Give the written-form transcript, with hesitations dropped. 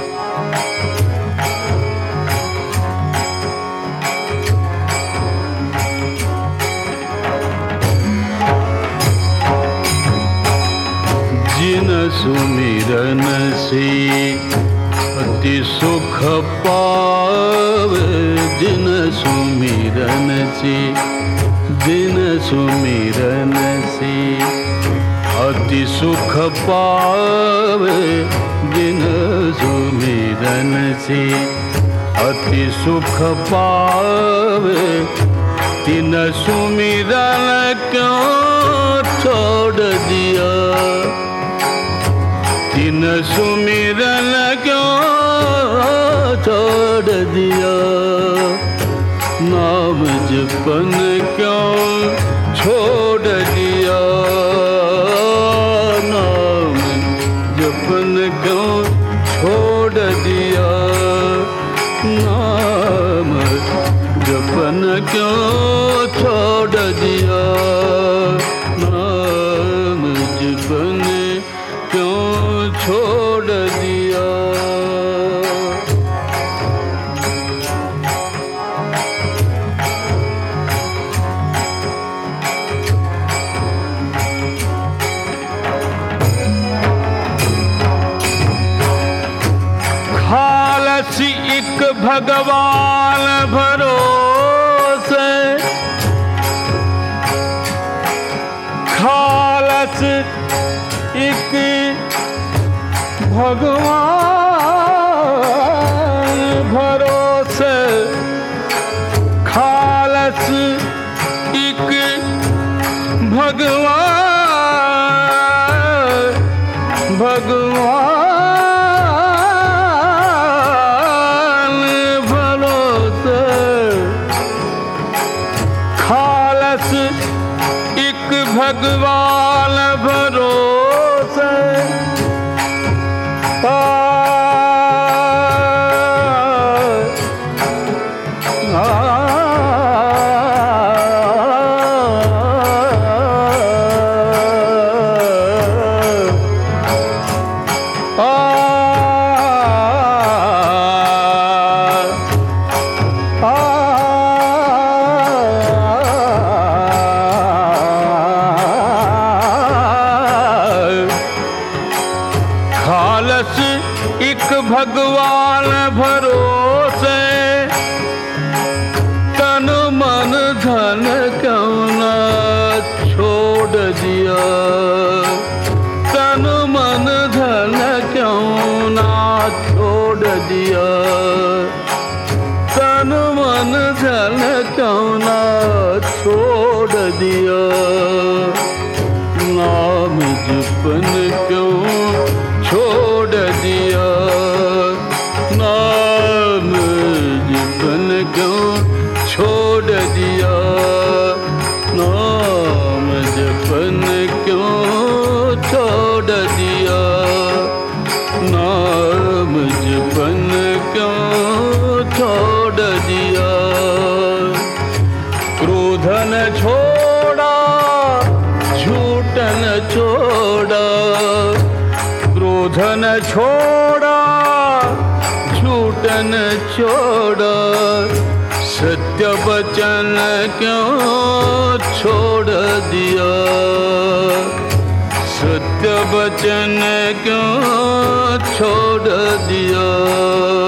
जिन सुमिरन से अति सुख पावे, जिन सुमिरन से, जिन सुमिरन से अति सुख पावे, जिन सुमिरन से अति सुख पावे, तिन सुमिरन क्यों छोड़ दिया, तिन सुमिरन क्यों छोड़ दिया, नाम जपन क्यों छोड़ दिया, नाम जपन क्यों छोड़ दिया, नाम जपन क्यों छोड़ दिया, नाम जपन क्यों छोड़ दिया। भगवान भरोसे खालस एक भगवान भरोसे खालस एक भगवान भगवान भरोसे खालस एक भगवान भरोसे खालस एक भगवान भरोसे तन मन धन क्यों न छोड़ दिया तन मन धन क्यों न छोड़ दिया तन मन धन क्यों न छोड़ दिया नाम जपन क्यों छोड़ दिया नाम जपन क्यों छोड़ दिया नाम जपन क्यों छोड़ दिया नाम जपन क्यों छोड़ दिया क्रोधन छोड़ा झूठन छोड़ा क्रोधन छोड़ा झूठन छोड़ा सत्य वचन क्यों छोड़ दिया सत्य वचन क्यों छोड़ दिया